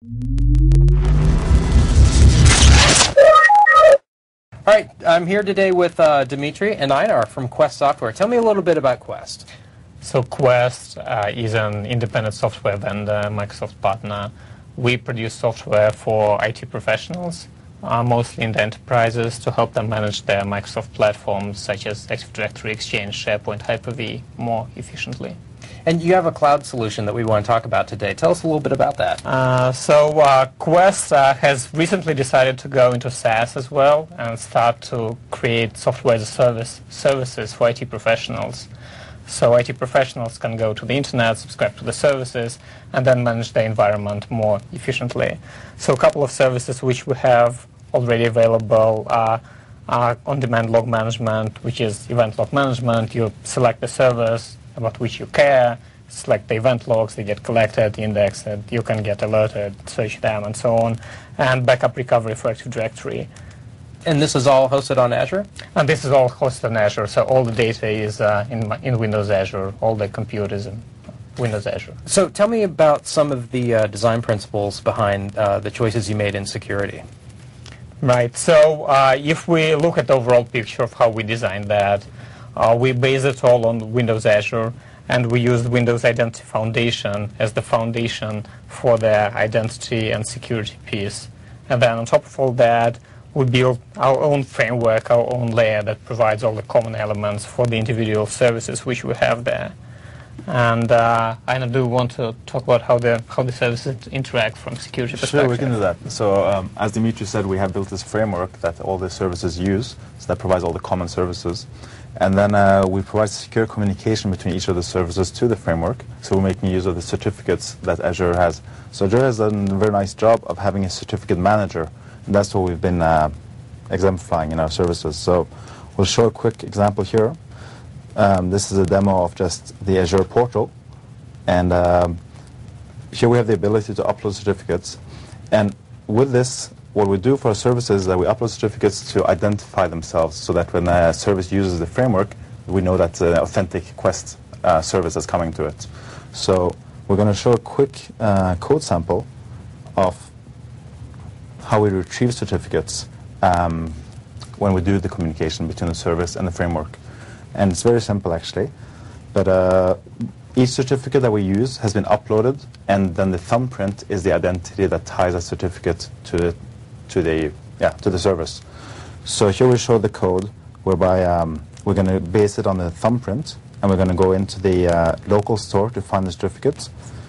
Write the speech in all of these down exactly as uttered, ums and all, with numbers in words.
All right, I'm here today with uh, Dmitry and Einar from Quest Software. Tell me a little bit about Quest. So Quest uh, is an independent software vendor, Microsoft partner. We produce software for I T professionals, uh, mostly in the enterprises, to help them manage their Microsoft platforms such as Active Directory, Exchange, SharePoint, Hyper-V more efficiently. And you have a cloud solution that we want to talk about today. Tell us a little bit about that. Uh, so uh, Quest uh, has recently decided to go into SaaS as well and start to create software as a service services for I T professionals. So I T professionals can go to the internet, subscribe to the services, and then manage their environment more efficiently. So a couple of services which we have already available are, are on-demand log management, which is event log management. You select the servers about which you care, select the event logs, they get collected, indexed, you can get alerted, search them, and so on, and backup recovery for Active Directory. And this is all hosted on Azure? And this is all hosted on Azure, so all the data is uh, in, in Windows Azure, all the compute is in Windows Azure. So tell me about some of the uh, design principles behind uh, the choices you made in security. Right, so uh, if we look at the overall picture of how we designed that, Uh, we base it all on Windows Azure, and we use Windows Identity Foundation as the foundation for the identity and security piece. And then on top of all that, we build our own framework, our own layer that provides all the common elements for the individual services which we have there. And uh, Einar, do you want to talk about how the how the services interact from security perspective? Sure, we can do that. So um, as Dmitry said, we have built this framework that all the services use, so that provides all the common services. And then uh, we provide secure communication between each of the services to the framework. So we're making use of the certificates that Azure has. So Azure has done a very nice job of having a certificate manager. And that's what we've been uh, exemplifying in our services. So we'll show a quick example here. Um, this is a demo of just the Azure portal. And um, here we have the ability to upload certificates. And with this, what we do for our services is that we upload certificates to identify themselves so that when a service uses the framework, we know that's an authentic Quest uh, service that's coming to it. So we're going to show a quick uh, code sample of how we retrieve certificates um, when we do the communication between the service and the framework. And it's very simple, actually. But uh, each certificate that we use has been uploaded, and then the thumbprint is the identity that ties that certificate to the to the yeah to the service. So here we show the code whereby um, we're going to base it on the thumbprint, and we're going to go into the uh, local store to find the certificates.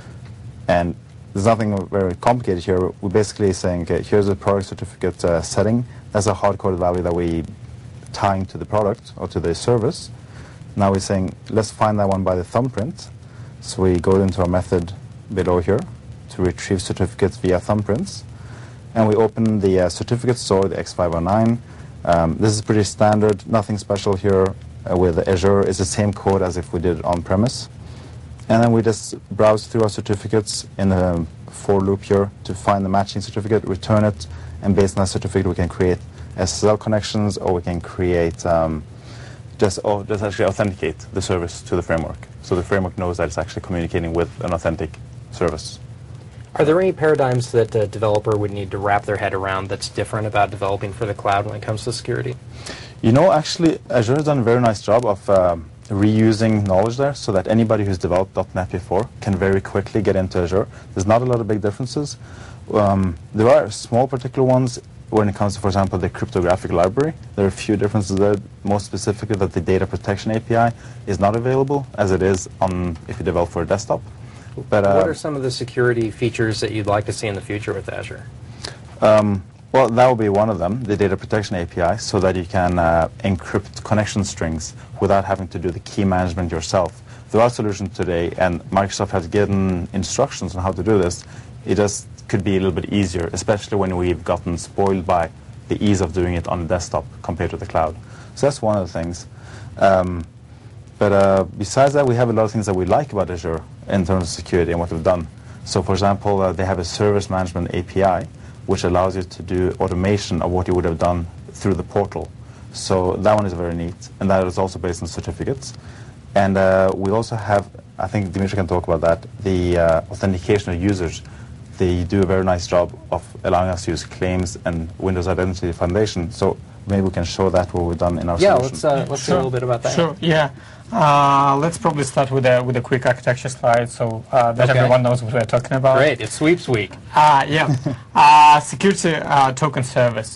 And there's nothing very complicated here. We're basically saying, okay, here's a product certificate uh, setting. That's a hard-coded value that we tying to the product or to the service. Now we're saying, let's find that one by the thumbprint. So we go into our method below here to retrieve certificates via thumbprints. And we open the uh, certificate store, the X five oh nine. Um, this is pretty standard, nothing special here uh, with Azure. It's the same code as if we did it on-premise. And then we just browse through our certificates in a for loop here to find the matching certificate, return it, and based on that certificate we can create S S L connections, or we can create um, just, or just actually authenticate the service to the framework. So the framework knows that it's actually communicating with an authentic service. Are there any paradigms that a developer would need to wrap their head around that's different about developing for the cloud when it comes to security? You know, actually, Azure has done a very nice job of um, reusing knowledge there so that anybody who's developed dot net before can very quickly get into Azure. There's not a lot of big differences. Um, there are small particular ones when it comes to, for example, the cryptographic library. There are a few differences there, most specifically that the data protection A P I is not available as it is on if you develop for a desktop. But, uh, what are some of the security features that you'd like to see in the future with Azure? Um, well, that will be one of them, the data protection A P I, so that you can uh, encrypt connection strings without having to do the key management yourself. There are solutions today, and Microsoft has given instructions on how to do this. It just could be a little bit easier, especially when we've gotten spoiled by the ease of doing it on the desktop compared to the cloud. So that's one of the things. Um, But uh, besides that, we have a lot of things that we like about Azure in terms of security and what we've done. So, for example, uh, they have a service management A P I, which allows you to do automation of what you would have done through the portal. So that one is very neat, and that is also based on certificates. And uh, we also have, I think Dmitry can talk about that, the uh, authentication of users they do a very nice job of allowing us to use claims and Windows Identity Foundation. So maybe we can show that what we've done in our Yeah, solution. let's, uh, let's Sure. see a little bit about that. Sure, yeah. Uh, let's probably start with a, with a quick architecture slide so uh, that Okay. everyone knows what we're talking about. Great, it's Sweeps Week. Uh, yeah, uh, security uh, token service.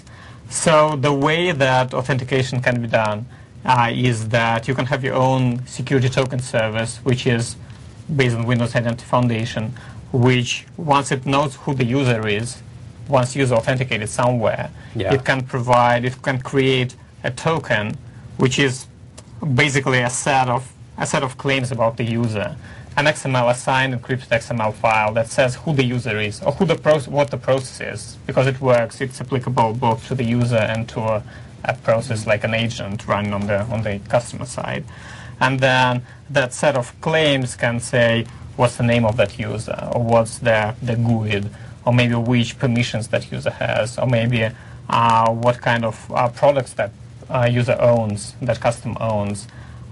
So the way that authentication can be done uh, is that you can have your own security token service, which is based on Windows Identity Foundation, which once it knows who the user is, once user authenticated somewhere, Yeah. it can provide, it can create a token, which is basically a set of a set of claims about the user, an X M L assigned encrypted X M L file that says who the user is or who the proce- what the process is. Because it works, it's applicable both to the user and to a, a process like an agent running on the on the customer side. And then that set of claims can say what's the name of that user, or what's the the G U I D, or maybe which permissions that user has, or maybe uh, what kind of uh, products that uh, user owns, that customer owns,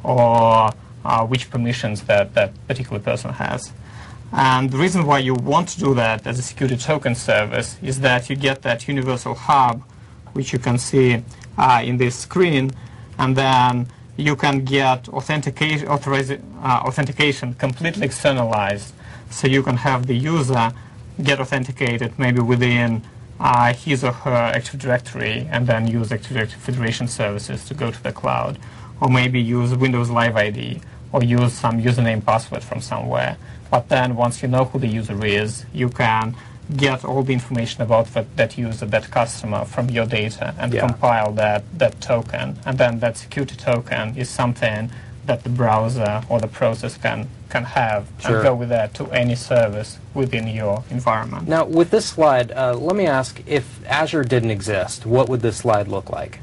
or uh, which permissions that that particular person has. And the reason why you want to do that as a security token service is that you get that universal hub, which you can see uh, in this screen, and then you can get authentication, authoriza- uh, authentication completely externalized. So you can have the user get authenticated maybe within uh, his or her Active Directory and then use Active Directory Federation services to go to the cloud. Or maybe use Windows Live I D or use some username password from somewhere. But then once you know who the user is, you can get all the information about that, that user, that customer from your data and Yeah. compile that, that token. And then that security token is something that the browser or the process can, can have Sure. and go with that to any service within your environment. Now, with this slide, uh, let me ask, if Azure didn't exist, what would this slide look like?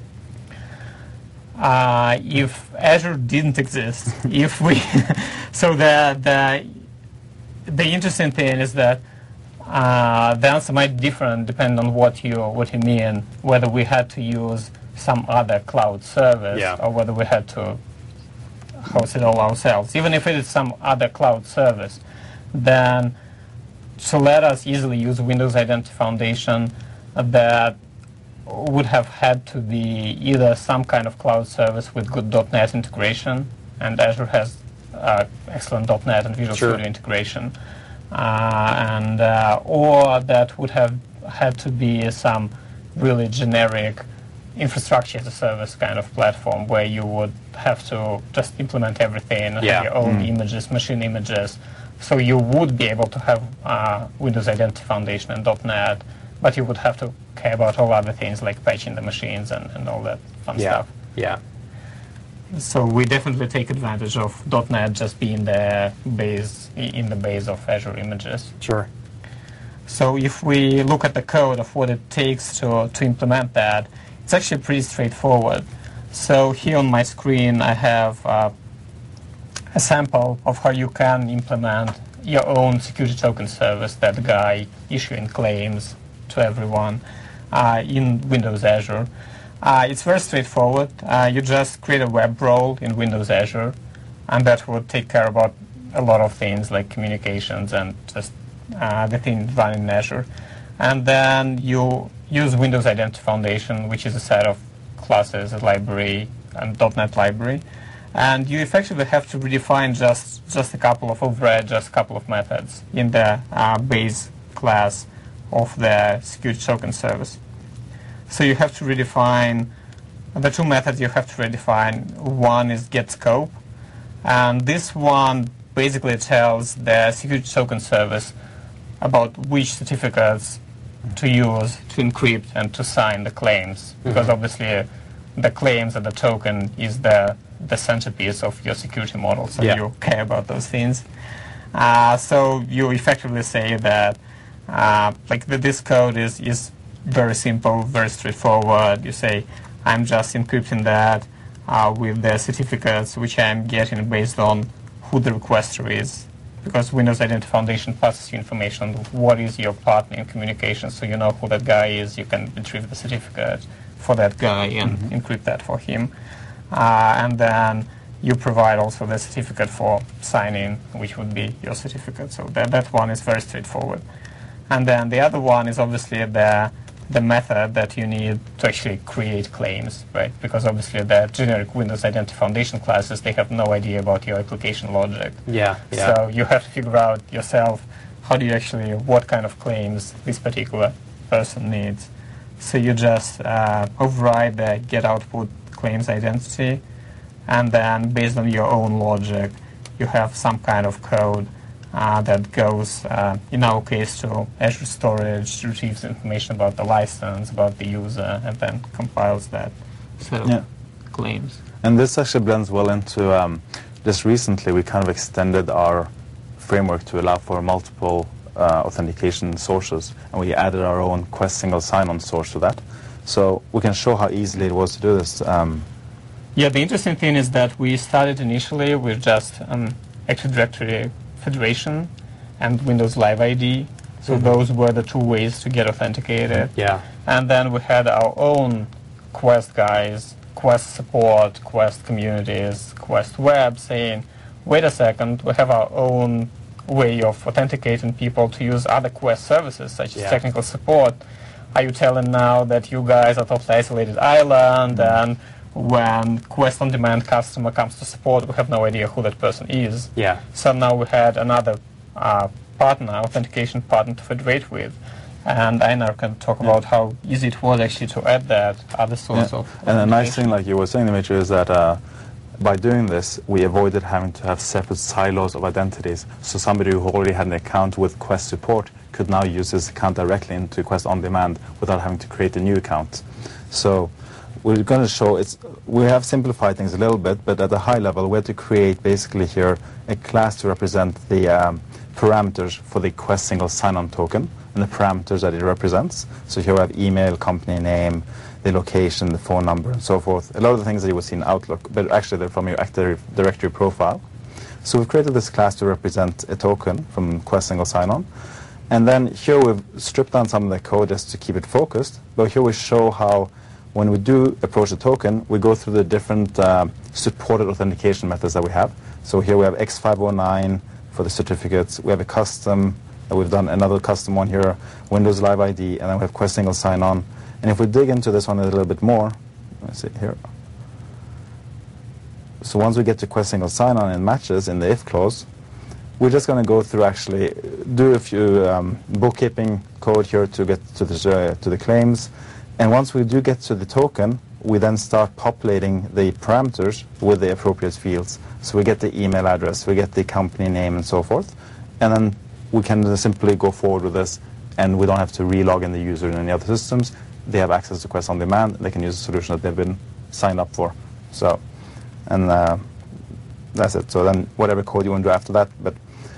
Uh, if Azure didn't exist, if we, so the, the, the interesting thing is that uh, the answer might be different depending on what you, what you mean, whether we had to use some other cloud service Yeah. or whether we had to host it all ourselves. Even if it is some other cloud service, then to let us easily use Windows Identity Foundation, uh, that would have had to be either some kind of cloud service with good dot net integration, and Azure has uh, excellent dot net and Visual Sure. Studio integration, uh, and uh, or that would have had to be some really generic infrastructure as a service kind of platform where you would have to just implement everything and Yeah. have your own images, machine images. So you would be able to have uh, Windows Identity Foundation and dot net, but you would have to care about all other things like patching the machines and, and all that fun Yeah, stuff. yeah. So we definitely take advantage of dot net just being the base in the base of Azure images. Sure. So if we look at the code of what it takes to, to implement that, it's actually pretty straightforward. So here on my screen I have uh, a sample of how you can implement your own security token service, that guy issuing claims to everyone uh, in Windows Azure. Uh, it's very straightforward. Uh, you just create a web role in Windows Azure, and that would take care about a lot of things like communications and just uh, the thing running in Azure. And then you use Windows Identity Foundation, which is a set of classes, a library, and dot net library. And you effectively have to redefine just, just a couple of override, just a couple of methods in the uh, base class of the security token service. So you have to redefine the two methods you have to redefine. One is getScope, and this one basically tells the security token service about which certificates to use to encrypt and to sign the claims, because obviously uh, the claims and the token is the the centerpiece of your security model, so Yeah. you care about those things. Uh, so you effectively say that uh, like the, this code is, is very simple, very straightforward. You say, I'm just encrypting that uh, with the certificates which I'm getting based on who the requester is, because Windows Identity Foundation passes you information on what is your partner in communication, so you know who that guy is. You can retrieve the certificate for that guy and mm-hmm. encrypt that for him. Uh, and then you provide also the certificate for signing, which would be your certificate. So that, that one is very straightforward. And then the other one is obviously the the method that you need to actually create claims, right? Because obviously the generic Windows Identity Foundation classes, they have no idea about your application logic. Yeah, yeah. So you have to figure out yourself how do you actually, what kind of claims this particular person needs. So you just uh, override the get output claims identity, and then based on your own logic, you have some kind of code Uh, that goes, uh, in our case, to Azure Storage, retrieves information about the license, about the user, and then compiles that set of Yeah. claims. And this actually blends well into, um, just recently we kind of extended our framework to allow for multiple uh, authentication sources, and we added our own Quest single sign-on source to that. So we can show how easily it was to do this. Um, Yeah, the interesting thing is that we started initially with just um, Active Directory Federation and Windows Live I D. So Mhm. those were the two ways to get authenticated. Yeah. And then we had our own Quest guys, Quest support, Quest communities, Quest web saying, wait a second, we have our own way of authenticating people to use other Quest services such as Yeah. technical support. Are you telling now that you guys are totally isolated island, and when Quest On Demand customer comes to support, we have no idea who that person is? Yeah. So now we had another uh, partner, authentication partner to federate with. And Einar can talk Yeah. about how easy it was actually to add that other source Yeah. of And a nice authentication. thing, like you were saying, Dimitri, is that uh, by doing this, we avoided having to have separate silos of identities. So somebody who already had an account with Quest support could now use his account directly into Quest On Demand without having to create a new account. So we're going to show, it's, we have simplified things a little bit, but at a high level, we had to create basically here a class to represent the um, parameters for the Quest single sign-on token and the parameters that it represents. So here we have email, company name, the location, the phone number, and so forth. A lot of the things that you will see in Outlook, but actually they're from your Active Directory profile. So we've created this class to represent a token from Quest single sign-on. And then here we've stripped down some of the code just to keep it focused. But here we show how when we do approach the token, we go through the different uh, supported authentication methods that we have. So here we have X five oh nine for the certificates. We have a custom, uh, we've done another custom one here, Windows Live I D, and then we have Quest single sign-on. And if we dig into this one a little bit more, let's see here. So once we get to Quest single sign-on and matches in the if clause, we're just going to go through actually do a few um, bookkeeping code here to get to the, uh, to the claims. And once we do get to the token, we then start populating the parameters with the appropriate fields. So we get the email address, we get the company name, and so forth. And then we can simply go forward with this, and we don't have to relog in the user in any other systems. They have access to Quest On Demand, and they can use the solution that they've been signed up for. So, and uh, that's it. So then whatever code you want to do after that. But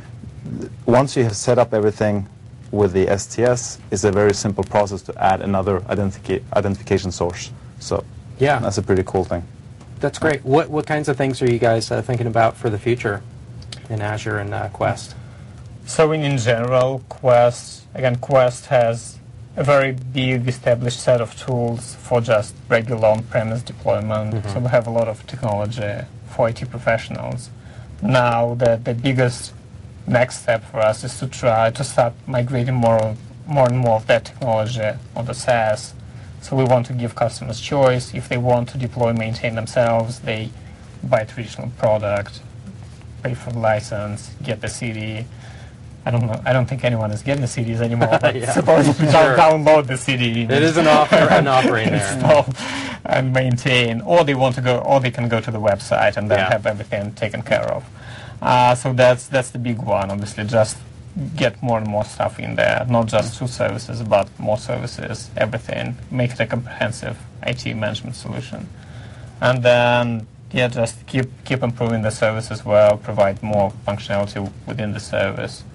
once you have set up everything with the S T S, it's a very simple process to add another identica identification source. So Yeah. that's a pretty cool thing. That's great. What what kinds of things are you guys uh, thinking about for the future in Azure and uh, Quest? So in, in general, Quest, again, Quest has a very big established set of tools for just regular on-premise deployment. Mhm. So we have a lot of technology for I T professionals. Now the, the biggest next step for us is to try to start migrating more, more and more of that technology onto SaaS. So we want to give customers choice. If they want to deploy and maintain themselves, they buy a traditional product, pay for the license, get the C D. I don't know. I don't think anyone is getting the C Ds anymore. But Yeah. supposedly Sure. download the C D. It is an offer, an offering there. Install and maintain, or they want to go, or they can go to the website and then Yeah. have everything taken care of. Uh, so that's that's the big one. Obviously, just get more and more stuff in there, not just two services, but more services, everything. Make it a comprehensive I T management solution, and then yeah, just keep keep improving the service as well. Provide more functionality within the service.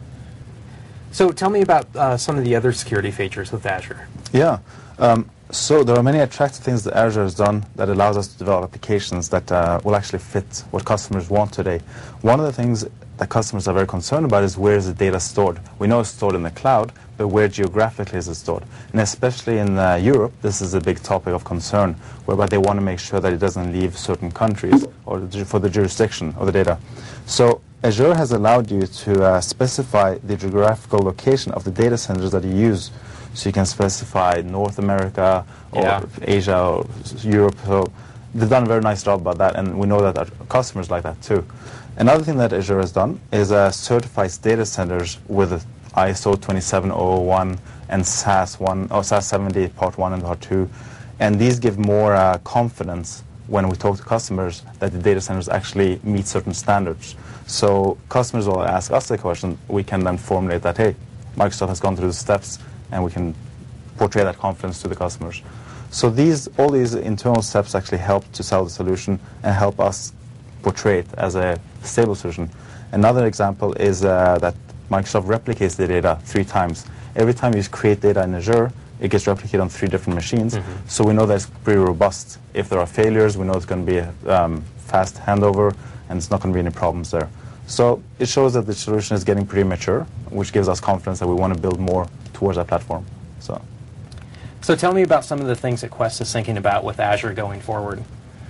So tell me about uh, some of the other security features with Azure. Yeah. Um, so there are many attractive things that Azure has done that allows us to develop applications that uh, will actually fit what customers want today. One of the things that customers are very concerned about is where is the data stored. We know it's stored in the cloud, but where geographically is it stored? And especially in uh, Europe, this is a big topic of concern, whereby they want to make sure that it doesn't leave certain countries or the, for the jurisdiction of the data. So Azure has allowed you to uh, specify the geographical location of the data centers that you use. So you can specify North America or Yeah. Asia or Europe. So they've done a very nice job about that, and we know that our customers like that too. Another thing that Azure has done is uh, certifies data centers with a I S O twenty-seven thousand one and S A S one, or S A S seventy part one and part two, and these give more uh, confidence when we talk to customers that the data centers actually meet certain standards. So customers will ask us the question, we can then formulate that, hey, Microsoft has gone through the steps, and we can portray that confidence to the customers. So these, all these internal steps actually help to sell the solution and help us portray it as a stable solution. Another example is uh, that Microsoft replicates the data three times. Every time you create data in Azure, it gets replicated on three different machines. Mm-hmm. So we know that it's pretty robust. If there are failures, we know it's going to be a um, fast handover, and it's not going to be any problems there. So it shows that the solution is getting pretty mature, which gives us confidence that we want to build more towards that platform. So, so tell me about some of the things that Quest is thinking about with Azure going forward.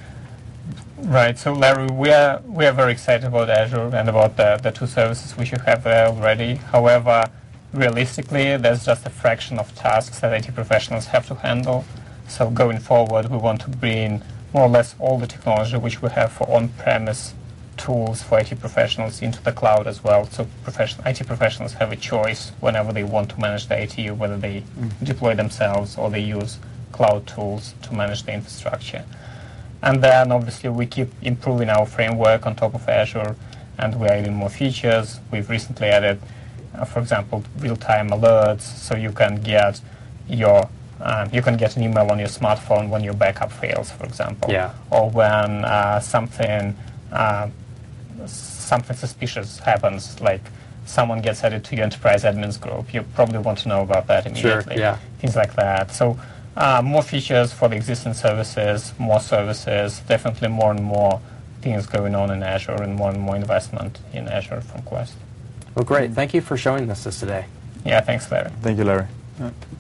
Right. So, Larry, we are we are very excited about Azure and about the, the two services which you have there already. However, realistically, there's just a fraction of tasks that I T professionals have to handle. So, going forward, we want to bring more or less all the technology which we have for on-premise tools for I T professionals into the cloud as well. So, profession, I T professionals have a choice whenever they want to manage the I T, whether they mm. deploy themselves or they use cloud tools to manage the infrastructure. And then, obviously, we keep improving our framework on top of Azure, and we're adding more features. We've recently added, uh, for example, real-time alerts, so you can get your um, you can get an email on your smartphone when your backup fails, for example, yeah. or when uh, something uh, something suspicious happens, like someone gets added to your enterprise admins group. You probably want to know about that immediately. Sure, yeah. Things like that. So. Uh, more features for the existing services, more services, definitely more and more things going on in Azure, and more and more investment in Azure from Quest. Well, great. Thank you for showing us this today. Yeah, thanks, Larry. Thank you, Larry. Yeah.